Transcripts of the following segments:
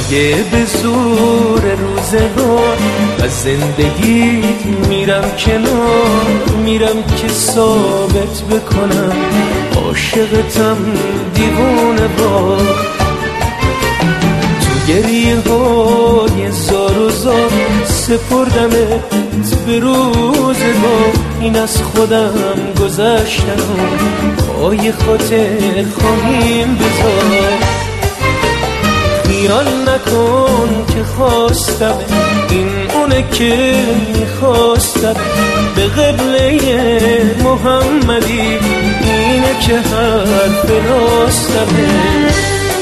اگه به زور روزگار از زندگی میرم کنار، میرم که ثابت بکنم عاشقتم دیوونه وار. تو گریه های زار و زار سپردمت به روزگار، این از خودم گذشتنم پای خاطر خواهیم بذار. خیال نکن که خواستم این اونه که میخواستم، به قبله محمدی اینه که حرف راستمه.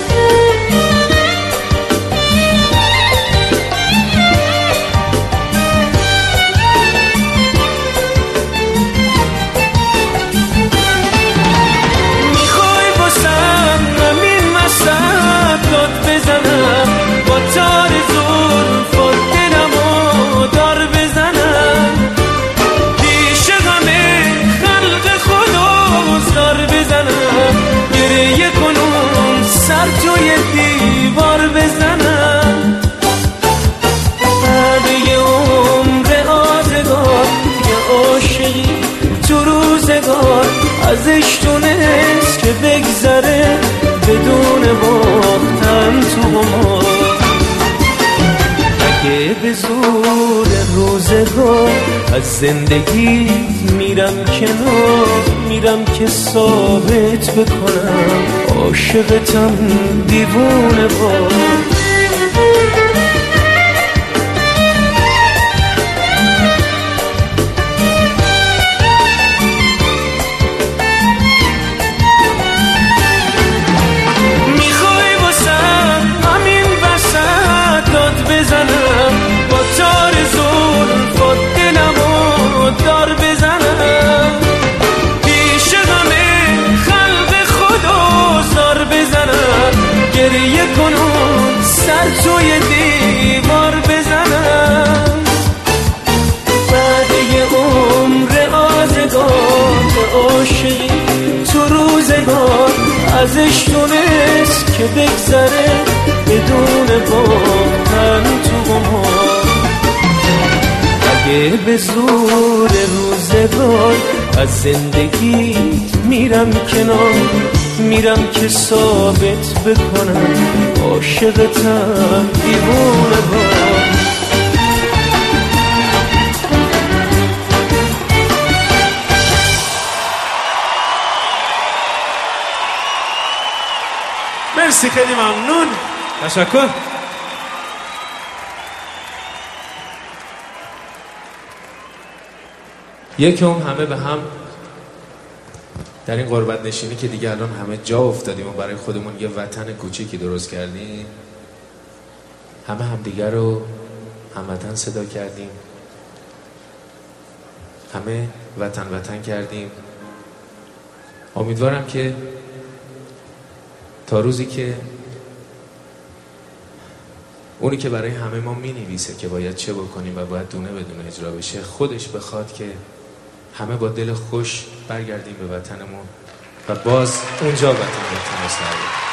توی دیوار بزنم بعد یه عمر آزگار، یه عاشقی تو روزگار ازش تونست که بگذره بدون باختن تو قمار. اگه به زور روزگار از زندگی میرم کنار، میرم که ثابت بکنم عاشقتم دیوونه وار. میخوای واسم همین وسط داد بزنم، با تار زلفات دلمو دار بزنم، پیش همه خلق خدا زار بزنم، گریه کنم سر توی دیوار بزنم. بعد یه عمر آزگار به عاشقی تو روزگار ازش تونست که بگذره بدون باختن تو قمار. اگه به زور روزگار از زندگی میرم کنار، میرم که ثابت بکنم عاشقتم دیوونه وار. مرسی، خیلی ممنون، تشکر. یکم همه به هم در این غربت نشینی که دیگه الان همه جا افتادیم و برای خودمون یه وطن کوچیکی درست کردیم، همه همدیگر رو هموطن صدا کردیم، همه وطن کردیم. امیدوارم که تا روزی که اونی که برای همه ما می نویسه که باید چه بکنیم و باید دونه بدونه اجرا بشه، خودش بخواد که همه با دل خوش برگردیم به وطنمون و باز اونجا وطن سر